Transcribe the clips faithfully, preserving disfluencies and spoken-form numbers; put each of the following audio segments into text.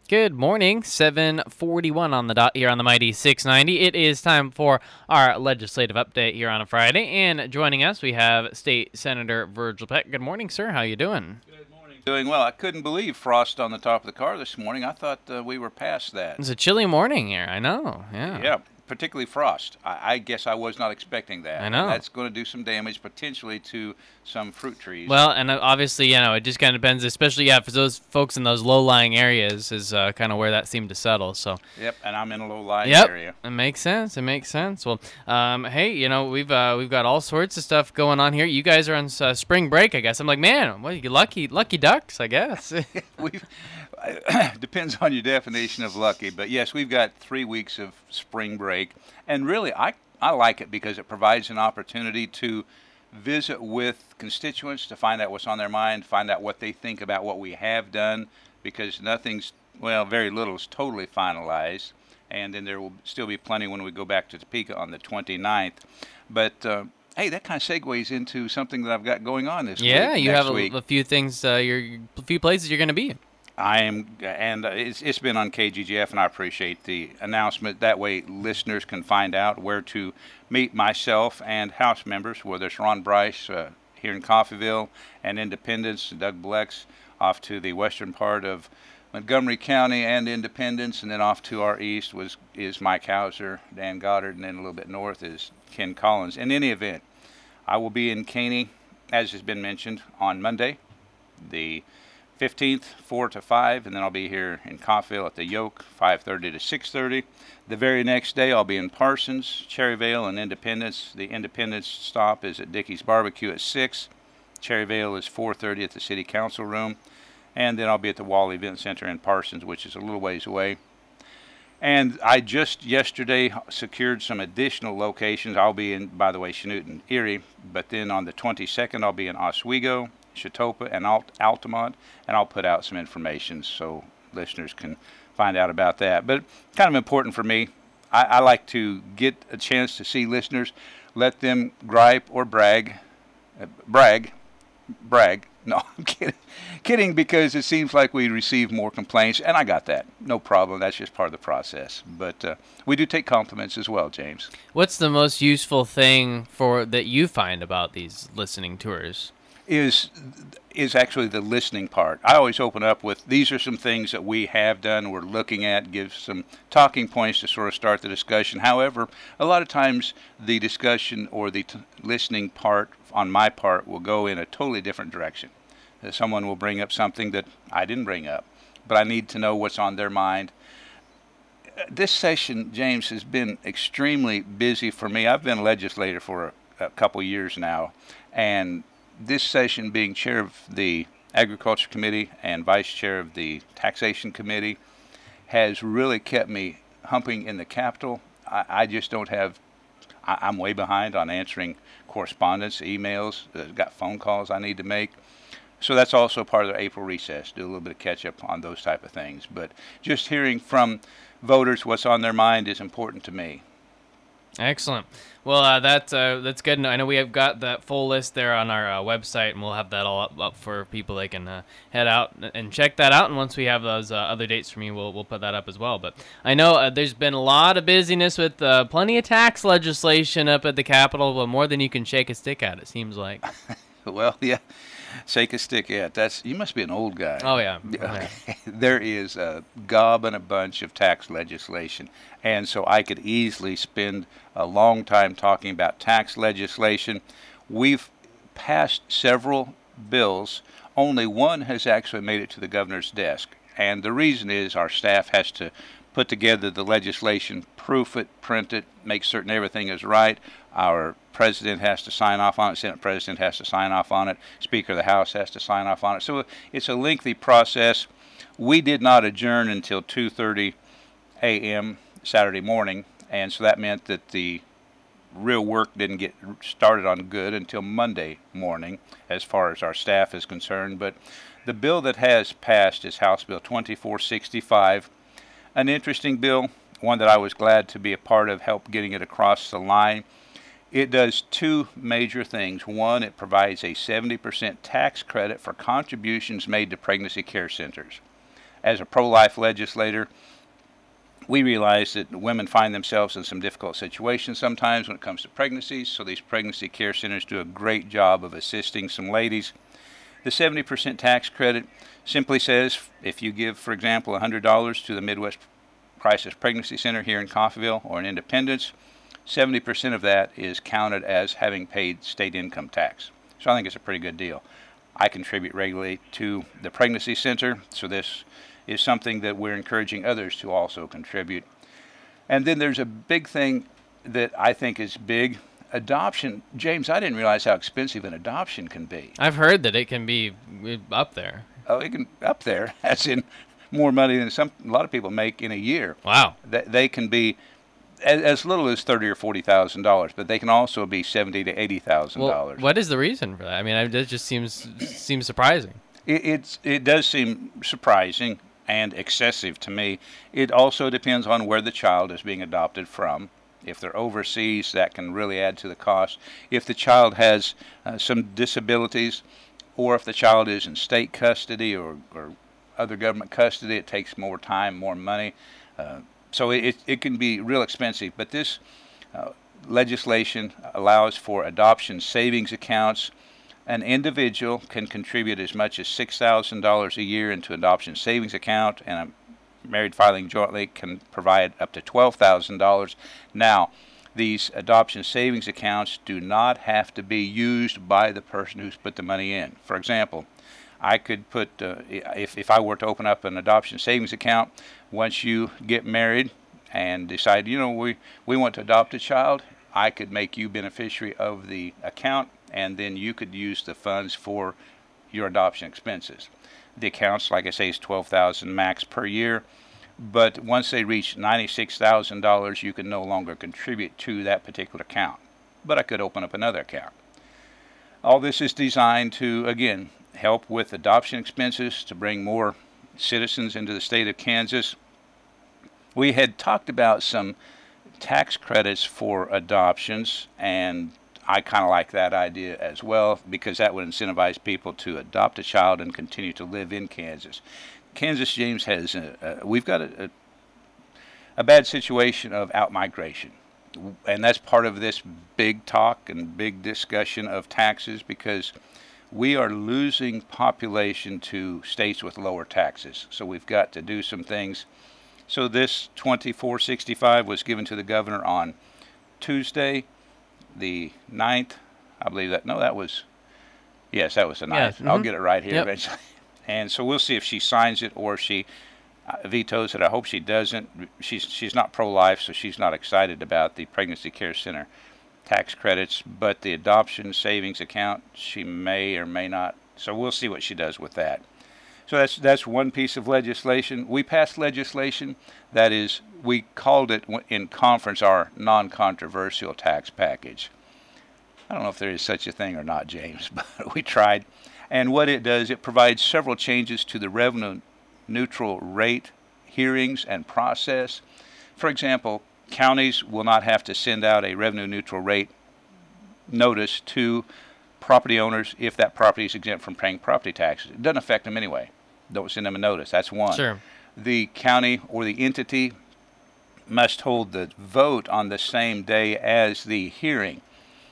Good morning, seven forty-one on the dot here on the Mighty six ninety. It is time for our legislative update here on a Friday, and joining us we have State Senator Virgil Peck. Good morning, sir. How you doing? Good morning. Doing well. I couldn't believe frost on the top of the car this morning. I thought uh, we were past that. It's a chilly morning here. I know. Yeah. Yeah, particularly frost. I, I guess I was not expecting that. I know. And that's going to do some damage potentially to some fruit trees. Well, and obviously, you know, it just kind of depends, especially, yeah, for those folks in those low-lying areas is uh, kind of where that seemed to settle. So. Yep, and I'm in a low-lying yep, area. It makes sense. It makes sense. Well, um, hey, you know, we've uh, we've got all sorts of stuff going on here. You guys are on uh, spring break, I guess. I'm like, man, what, you lucky, lucky ducks, I guess. we've depends on your definition of lucky, but yes, we've got three weeks of spring break, and really, I I like it because it provides an opportunity to visit with constituents to find out what's on their mind, find out what they think about what we have done, because nothing's, well, very little is totally finalized, and then there will still be plenty when we go back to Topeka on the twenty-ninth. But uh, hey, that kind of segues into something that I've got going on this yeah, week. Yeah, you next have a, week. a few things, uh, your, a few places you're going to be. I am, and it's, it's been on K G G F, and I appreciate the announcement. That way, listeners can find out where to meet myself and House members, whether it's Ron Bryce uh, here in Coffeyville and Independence, Doug Blex off to the western part of Montgomery County and Independence, and then off to our east was is Mike Hauser, Dan Goddard, and then a little bit north is Ken Collins. In any event, I will be in Caney, as has been mentioned, on Monday, the fifteenth, four to five, and then I'll be here in Coffeyville at the Yoke, five thirty to six thirty. The very next day, I'll be in Parsons, Cherryvale, and Independence. The Independence stop is at Dickey's Barbecue at six. Cherryvale is four thirty at the City Council Room. And then I'll be at the Wall Event Center in Parsons, which is a little ways away. And I just yesterday secured some additional locations. I'll be in, by the way, Chanute and Erie, but then on the twenty-second, I'll be in Oswego, Chetopa, and Alt- Altamont, and I'll put out some information so listeners can find out about that. But kind of important for me, I, I like to get a chance to see listeners, let them gripe or brag, uh, brag, brag. No, I'm kidding, kidding because it seems like we receive more complaints, and I got that. No problem. That's just part of the process. But uh, we do take compliments as well, James. What's the most useful thing for that you find about these listening tours? is is actually the listening part. I always open up with, these are some things that we have done, we're looking at, give some talking points to sort of start the discussion. However, a lot of times the discussion or the t- listening part on my part will go in a totally different direction. Uh, someone will bring up something that I didn't bring up, but I need to know what's on their mind. Uh, this session, James, has been extremely busy for me. I've been a legislator for a, a couple years now, and this session, being chair of the Agriculture Committee and vice chair of the Taxation Committee, has really kept me humping in the Capitol. I, I just don't have, I, I'm way behind on answering correspondence, emails, uh, got phone calls I need to make. So that's also part of the April recess, do a little bit of catch up on those type of things. But just hearing from voters what's on their mind is important to me. Excellent. Well, uh, that, uh, that's good. I know we have got that full list there on our uh, website, and we'll have that all up, up for people. They can uh, head out and check that out, and once we have those uh, other dates from you, we'll, we'll put that up as well. But I know uh, there's been a lot of busyness with uh, plenty of tax legislation up at the Capitol, well, more than you can shake a stick at, it seems like. Well, yeah. Shake a stick at. That's, you must be an old guy. Oh, yeah. Oh, yeah. There is a gob and a bunch of tax legislation. And so I could easily spend a long time talking about tax legislation. We've passed several bills. Only one has actually made it to the governor's desk. And the reason is our staff has to put together the legislation, proof it, print it, make certain everything is right. Our president has to sign off on it, Senate president has to sign off on it, Speaker of the House has to sign off on it. So it's a lengthy process. We did not adjourn until two thirty a.m. Saturday morning, and so that meant that the real work didn't get started on good until Monday morning as far as our staff is concerned. But the bill that has passed is House Bill twenty-four sixty-five, an interesting bill, one that I was glad to be a part of, help getting it across the line. It does two major things. One, it provides a seventy percent tax credit for contributions made to pregnancy care centers. as a pro-life legislator, we realize that women find themselves in some difficult situations sometimes when it comes to pregnancies, so these pregnancy care centers do a great job of assisting some ladies. The seventy percent tax credit simply says if you give, for example, one hundred dollars to the Midwest Crisis Pregnancy Center here in Coffeyville or in Independence, seventy percent of that is counted as having paid state income tax. So I think it's a pretty good deal. I contribute regularly to the pregnancy center, so this is something that we're encouraging others to also contribute. And then there's a big thing that I think is big. Adoption. James, I didn't realize how expensive an adoption can be. I've heard that it can be up there. Oh, it can up there, as in more money than some a lot of people make in a year. Wow. They, they can be as, as little as thirty or forty thousand dollars, but they can also be seventy to eighty thousand well, dollars. What is the reason for that? I mean, I, that just seems seems surprising. It, it's it does seem surprising and excessive to me. It also depends on where the child is being adopted from. If they're overseas, that can really add to the cost. If the child has uh, some disabilities, or if the child is in state custody or, or other government custody, it takes more time, more money. Uh, so it, it can be real expensive. But this uh, legislation allows for adoption savings accounts. An individual can contribute as much as six thousand dollars a year into adoption savings account, and a married filing jointly can provide up to twelve thousand dollars. Now, these adoption savings accounts do not have to be used by the person who's put the money in. For example, I could put, uh, if, if I were to open up an adoption savings account, once you get married and decide, you know, we, we want to adopt a child, I could make you beneficiary of the account, and then you could use the funds for your adoption expenses. The accounts, like I say, is twelve thousand dollars max per year, but once they reach ninety-six thousand dollars, you can no longer contribute to that particular account. But I could open up another account. All this is designed to, again, help with adoption expenses, to bring more citizens into the state of Kansas. We had talked about some tax credits for adoptions, and I kind of like that idea as well, because that would incentivize people to adopt a child and continue to live in Kansas. Kansas, James, has a, a, we've got a, a, a bad situation of outmigration, and that's part of this big talk and big discussion of taxes, because we are losing population to states with lower taxes. So we've got to do some things. So this twenty-four sixty-five was given to the governor on Tuesday, the ninth, I believe that, no, that was, yes, that was the ninth. Yeah, mm-hmm. I'll get it right here Yep. eventually. And so we'll see if she signs it or if she uh, vetoes it. I hope she doesn't. She's she's not pro-life, so she's not excited about the Pregnancy Care Center tax credits, but the adoption savings account, she may or may not. So we'll see what she does with that. So that's that's one piece of legislation. We passed legislation that is, we called it in conference our non-controversial tax package. I don't know if there is such a thing or not, James, but we tried. And what it does, it provides several changes to the revenue neutral rate hearings and process. For example, counties will not have to send out a revenue neutral rate notice to property owners if that property is exempt from paying property taxes. It doesn't affect them anyway. Don't send them a notice. That's one. Sure. The county or the entity must hold the vote on the same day as the hearing.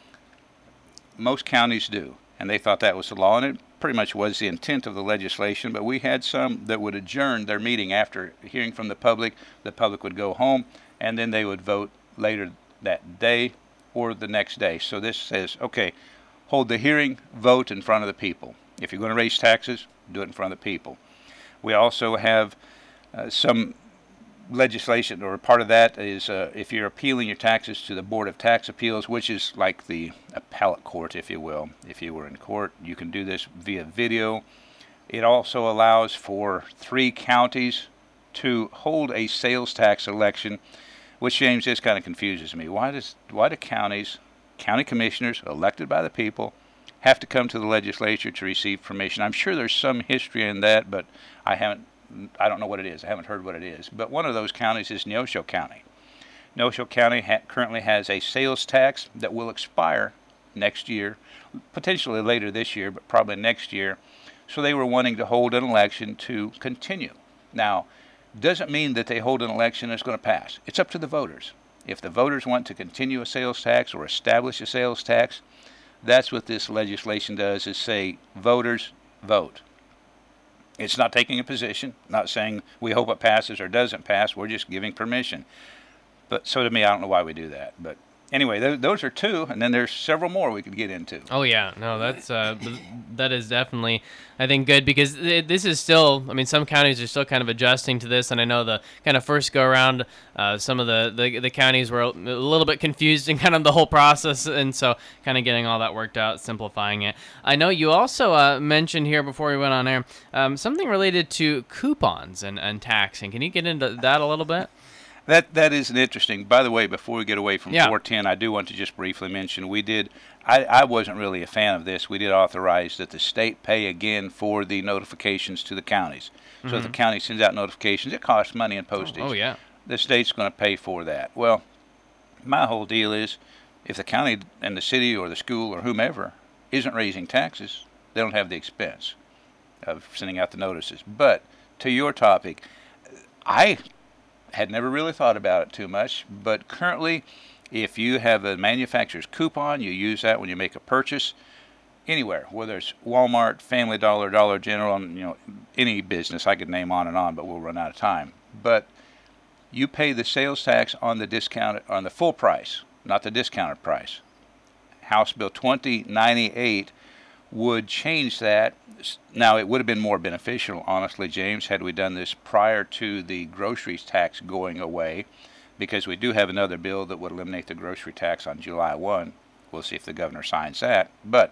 Most counties do, and they thought that was the law, and it pretty much was the intent of the legislation, but we had some that would adjourn their meeting after hearing from the public. The public would go home, and then they would vote later that day or the next day. So this says, okay, hold the hearing, vote in front of the people. If you're going to raise taxes, do it in front of the people. We also have uh, some legislation, or part of that is uh, if you're appealing your taxes to the Board of Tax Appeals, which is like the appellate court, if you will. If you were in court, you can do this via video. It also allows for three counties to hold a sales tax election, which, James, this kind of confuses me. Why does why do counties, county commissioners elected by the people, have to come to the legislature to receive permission? I'm sure there's some history in that, but I haven't I don't know what it is. I haven't heard what it is. But one of those counties is Neosho County. Neosho County ha- currently has a sales tax that will expire next year, potentially later this year, but probably next year. So they were wanting to hold an election to continue Now, doesn't mean that they hold an election and it's going to pass. It's up to the voters. If the voters want to continue a sales tax or establish a sales tax, that's what this legislation does, is say, voters, vote. It's not taking a position, not saying we hope it passes or doesn't pass. We're just giving permission. But so to me, I don't know why we do that. But anyway, th- those are two, and then there's several more we could get into. Oh yeah, no, that's uh, th- that is definitely, I think, good, because th- this is still, I mean, some counties are still kind of adjusting to this, and I know the kind of first go around, uh, some of the, the the counties were a little bit confused in kind of the whole process, and so kind of getting all that worked out, simplifying it. I know you also uh, mentioned here before we went on air um, something related to coupons and, and taxing. Can you get into that a little bit? That that is an interesting. By the way, before we get away from Yeah. four ten, I do want to just briefly mention we did. I, I wasn't really a fan of this. We did authorize that the state pay again for the notifications to the counties. So if the county sends out notifications, it costs money in postage. Oh, yeah. The state's going to pay for that. Well, my whole deal is, if the county and the city or the school or whomever isn't raising taxes, they don't have the expense of sending out the notices. But to your topic, I had never really thought about it too much, but currently, if you have a manufacturer's coupon, you use that when you make a purchase anywhere, whether it's Walmart, Family Dollar, Dollar General, and, you know, any business I could name on and on, but we'll run out of time. But you pay the sales tax on the discounted, on the full price, not the discounted price. House Bill twenty ninety-eight would change that. Now, it would have been more beneficial, honestly, James, had we done this prior to the groceries tax going away, because we do have another bill that would eliminate the grocery tax on July first. We'll see if the governor signs that. But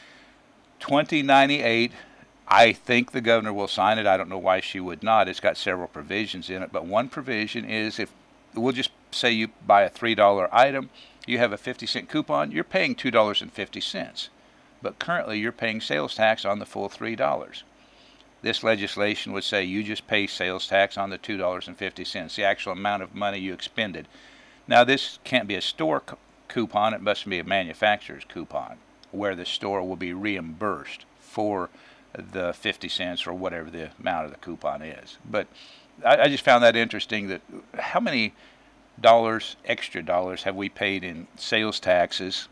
twenty ninety-eight, I think the governor will sign it. I don't know why she would not. It's got several provisions in it, but one provision is, if we'll just say you buy a three dollar item, you have a fifty cent coupon, you're paying two dollars and fifty cents. But currently you're paying sales tax on the full three dollars. This legislation would say you just pay sales tax on the two dollars and fifty cents, the actual amount of money you expended. Now, this can't be a store c- coupon, it must be a manufacturer's coupon, where the store will be reimbursed for the fifty cents or whatever the amount of the coupon is. But I, I just found that interesting, that how many dollars, extra dollars, have we paid in sales taxes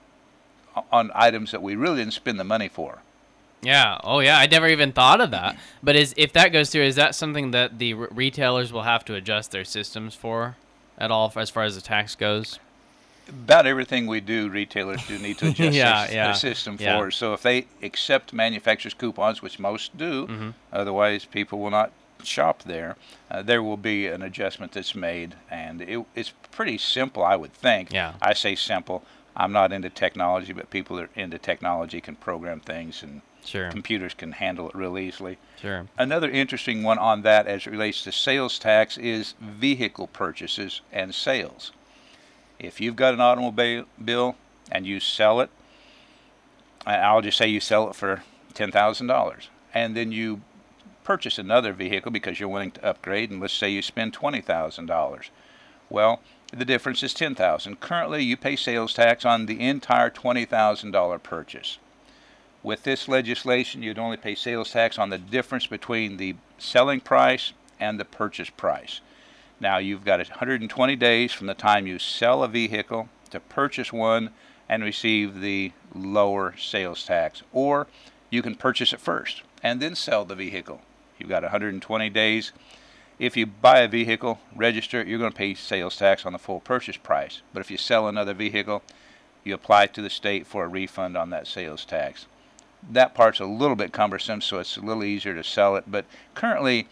on items that we really didn't spend the money for? Yeah. Oh, yeah. I never even thought of that. But is if that goes through, is that something that the re- retailers will have to adjust their systems for at all, as far as the tax goes? About everything we do, retailers do need to adjust Yeah, their, yeah, their system yeah. for. So if they accept manufacturers' coupons, which most do, Mm-hmm. otherwise people will not shop there, uh, there will be an adjustment that's made. And it, it's pretty simple, I would think. Yeah. I say simple. I'm not into technology, but people that are into technology can program things, and Sure. computers can handle it real easily. Sure. Another interesting one on that, as it relates to sales tax, is vehicle purchases and sales. If you've got an automobile and you sell it, and I'll just say you sell it for ten thousand dollars, and then you purchase another vehicle because you're willing to upgrade, and let's say you spend twenty thousand dollars. Well, the difference is ten thousand dollars. Currently, you pay sales tax on the entire twenty thousand dollars purchase. With this legislation, you'd only pay sales tax on the difference between the selling price and the purchase price. Now, you've got one hundred twenty days from the time you sell a vehicle to purchase one and receive the lower sales tax. Or you can purchase it first and then sell the vehicle. You've got one hundred twenty days. If you buy a vehicle, register it, you're going to pay sales tax on the full purchase price. But if you sell another vehicle, you apply to the state for a refund on that sales tax. That part's a little bit cumbersome, so it's a little easier to sell it. But currently,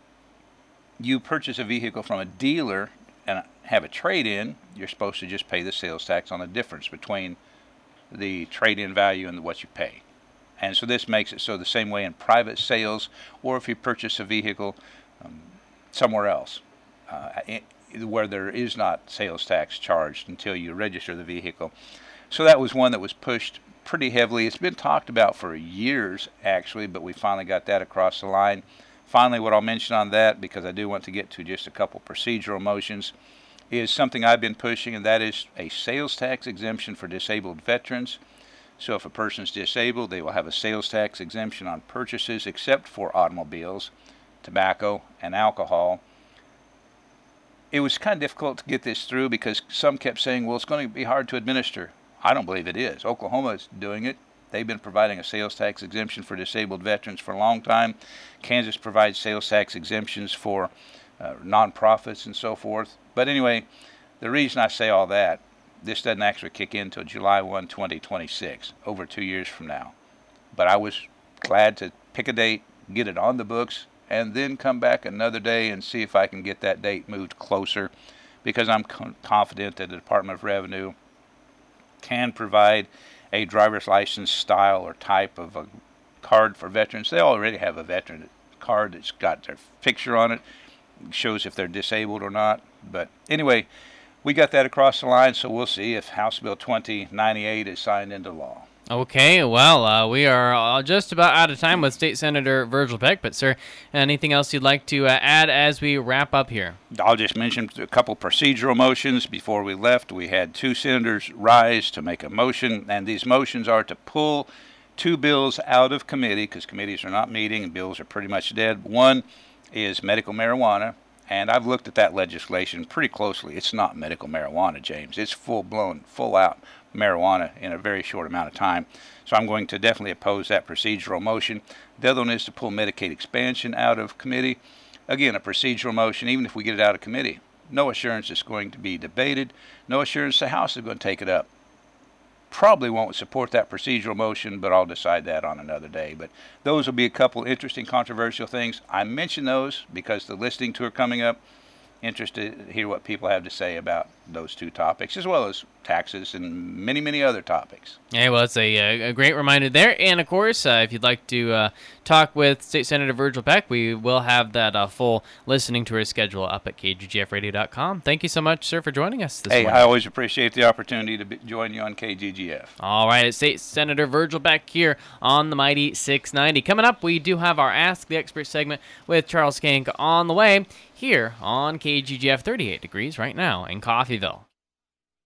you purchase a vehicle from a dealer and have a trade-in, you're supposed to just pay the sales tax on the difference between the trade-in value and what you pay. And so this makes it so the same way in private sales, or if you purchase a vehicle um, somewhere else, uh, it, where there is not sales tax charged until you register the vehicle. So that was one that was pushed pretty heavily. It's been talked about for years, actually, but we finally got that across the line. Finally, what I'll mention on that, because I do want to get to just a couple procedural motions, is something I've been pushing, and that is a sales tax exemption for disabled veterans. So if a person's disabled, they will have a sales tax exemption on purchases except for automobiles. tobacco, and alcohol. It was kind of difficult to get this through because some kept saying, well, it's going to be hard to administer. I don't believe it is. Oklahoma is doing it. They've been providing a sales tax exemption for disabled veterans for a long time. Kansas provides sales tax exemptions for uh, nonprofits and so forth. But anyway, the reason I say all that, this doesn't actually kick in until July first, twenty twenty-six, over two years from now. But I was glad to pick a date, get it on the books, and then come back another day and see if I can get that date moved closer, because I'm con- confident that the Department of Revenue can provide a driver's license style or type of a card for veterans. They already have a veteran card that's got their picture on it, shows if they're disabled or not. But anyway, we got that across the line, so we'll see if House Bill twenty ninety-eight is signed into law. Okay, well, uh, we are uh, just about out of time with State Senator Virgil Peck, but sir, anything else you'd like to uh, add as we wrap up here? I'll just mention a couple procedural motions. Before we left, we had two senators rise to make a motion, and these motions are to pull two bills out of committee, because committees are not meeting and bills are pretty much dead. One is medical marijuana, and I've looked at that legislation pretty closely. It's not medical marijuana, James. It's full-blown, full-out marijuana in a very short amount of time. So I'm going to definitely oppose that procedural motion. The other one is to pull Medicaid expansion out of committee. Again, a procedural motion, even if we get it out of committee. No assurance it's going to be debated. No assurance the House is going to take it up. Probably won't support that procedural motion, but I'll decide that on another day. But those will be a couple interesting, controversial things. I mention those because the listening tour coming up. Interested to hear what people have to say about those two topics, as well as taxes and many, many other topics. Yeah, well, it's a, a great reminder there. And, of course, uh, if you'd like to uh, talk with State Senator Virgil Peck, we will have that uh, full listening tour schedule up at K G G F radio dot com. Thank you so much, sir, for joining us this hey, morning. Hey, I always appreciate the opportunity to be, join you on K G G F. All right, State Senator Virgil Peck here on the Mighty six ninety. Coming up, we do have our Ask the Expert segment with Charles Skank on the way here on K G G F thirty-eight degrees right now in Coffeyville.